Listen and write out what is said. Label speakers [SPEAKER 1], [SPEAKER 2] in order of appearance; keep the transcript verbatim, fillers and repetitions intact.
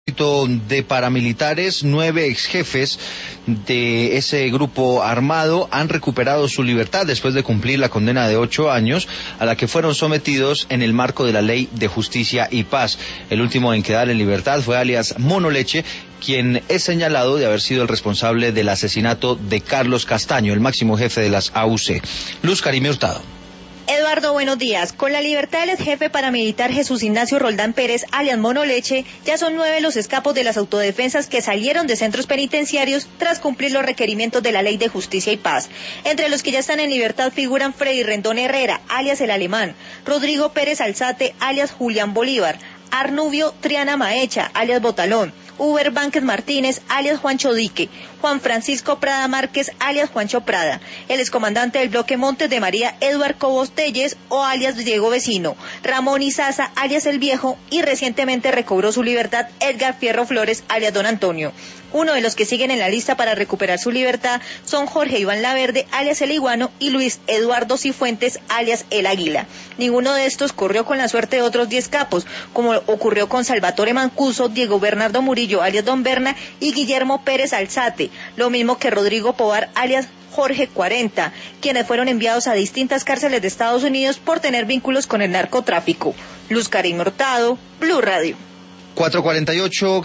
[SPEAKER 1] De paramilitares, nueve ex jefes de ese grupo armado han recuperado su libertad después de cumplir la condena de ocho años a la que fueron sometidos en el marco de la Ley de Justicia y Paz. El último en quedar en libertad fue alias Mono Leche, quien es señalado de haber sido el responsable del asesinato de Carlos Castaño, el máximo jefe de las A U C. Luz Karime Hurtado.
[SPEAKER 2] Eduardo, buenos días. Con la libertad del ex jefe paramilitar Jesús Ignacio Roldán Pérez, alias Mono Leche, ya son nueve los escapos de las autodefensas que salieron de centros penitenciarios tras cumplir los requerimientos de la Ley de Justicia y Paz. Entre los que ya están en libertad figuran Freddy Rendón Herrera, alias El Alemán, Rodrigo Pérez Alzate, alias Julián Bolívar, Arnubio Triana Maecha, alias Botalón, Uber Vánquez Martínez, alias Juancho Dique, Juan Francisco Prada Márquez, alias Juancho Prada, el excomandante del bloque Montes de María, Eduard Cobos Telles, o alias Diego Vecino, Ramón Izaza, alias El Viejo, y recientemente recobró su libertad Edgar Fierro Flores, alias Don Antonio. Uno de los que siguen en la lista para recuperar su libertad son Jorge Iván Laverde, alias El Iguano, y Luis Eduardo Cifuentes, alias El Águila. Ninguno de estos corrió con la suerte de otros diez capos, como ocurrió con Salvatore Mancuso, Diego Bernardo Murillo, alias Don Berna, y Guillermo Pérez Alzate, lo mismo que Rodrigo Pobar, alias Jorge cuarenta, quienes fueron enviados a distintas cárceles de Estados Unidos por tener vínculos con el narcotráfico. Luz Karime Hurtado, Blue Radio.
[SPEAKER 1] cuatro cuarenta y ocho